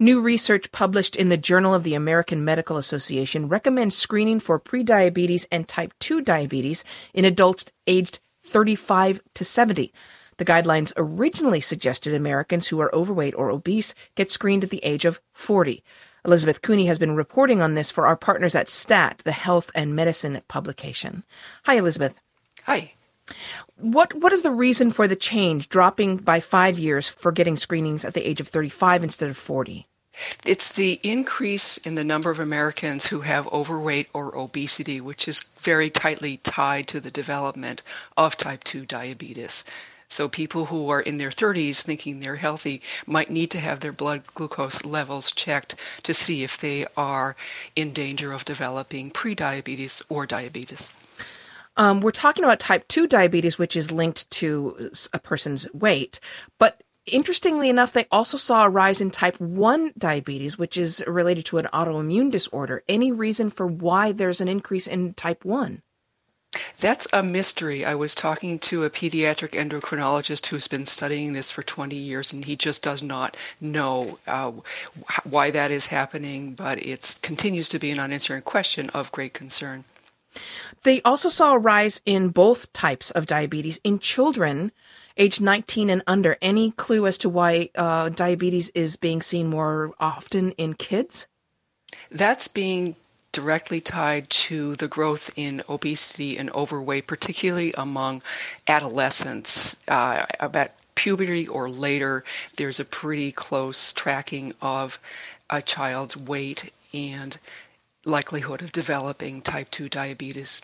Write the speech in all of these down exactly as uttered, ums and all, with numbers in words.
New research published in the Journal of the American Medical Association recommends screening for prediabetes and type two diabetes in adults aged thirty-five to seventy. The guidelines originally suggested Americans who are overweight or obese get screened at the age of forty. Elizabeth Cooney has been reporting on this for our partners at STAT, the Health and Medicine publication. Hi, Elizabeth. Hi. What What is the reason for the change, dropping by five years for getting screenings at the age of thirty-five instead of forty? It's the increase in the number of Americans who have overweight or obesity, which is very tightly tied to the development of type two diabetes. So people who are in their thirties thinking they're healthy might need to have their blood glucose levels checked to see if they are in danger of developing prediabetes or diabetes. Um, we're talking about type two diabetes, which is linked to a person's weight. But interestingly enough, they also saw a rise in type one diabetes, which is related to an autoimmune disorder. Any reason for why there's an increase in type one? That's a mystery. I was talking to a pediatric endocrinologist who's been studying this for twenty years, and he just does not know uh, why that is happening, but it continues to be an unanswered question of great concern. They also saw a rise in both types of diabetes in children aged nineteen and under. Any clue as to why uh, diabetes is being seen more often in kids? That's being directly tied to the growth in obesity and overweight, particularly among adolescents. Uh, about puberty or later, there's a pretty close tracking of a child's weight and likelihood of developing type two diabetes.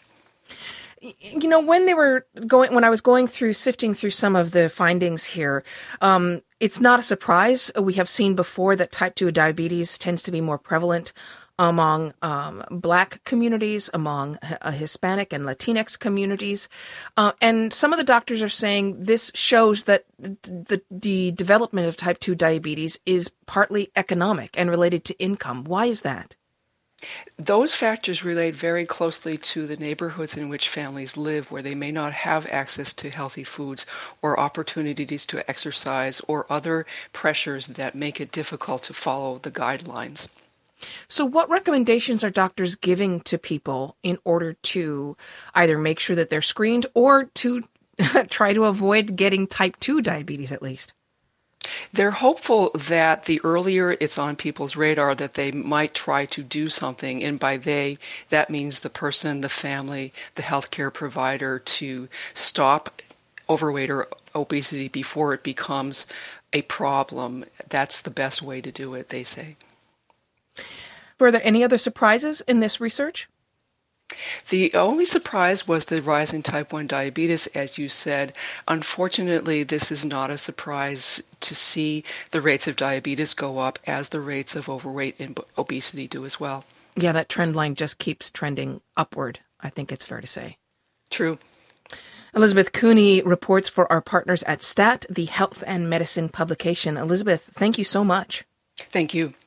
You know, when they were going, when I was going through, sifting through some of the findings here, um, it's not a surprise. We have seen before that type two diabetes tends to be more prevalent among um, Black communities, among uh, Hispanic and Latinx communities. Uh, and some of the doctors are saying this shows that the, the development of type two diabetes is partly economic and related to income. Why is that? Those factors relate very closely to the neighborhoods in which families live, where they may not have access to healthy foods or opportunities to exercise or other pressures that make it difficult to follow the guidelines. So what recommendations are doctors giving to people in order to either make sure that they're screened or to try to avoid getting type two diabetes at least? They're hopeful that the earlier it's on people's radar that they might try to do something, and by they, that means the person, the family, the healthcare provider, to stop overweight or obesity before it becomes a problem. That's the best way to do it, they say. Were there any other surprises in this research? The only surprise was the rise in type one diabetes, as you said. Unfortunately, this is not a surprise to see the rates of diabetes go up as the rates of overweight and obesity do as well. Yeah, that trend line just keeps trending upward, I think it's fair to say. True. Elizabeth Cooney reports for our partners at STAT, the Health and Medicine publication. Elizabeth, thank you so much. Thank you.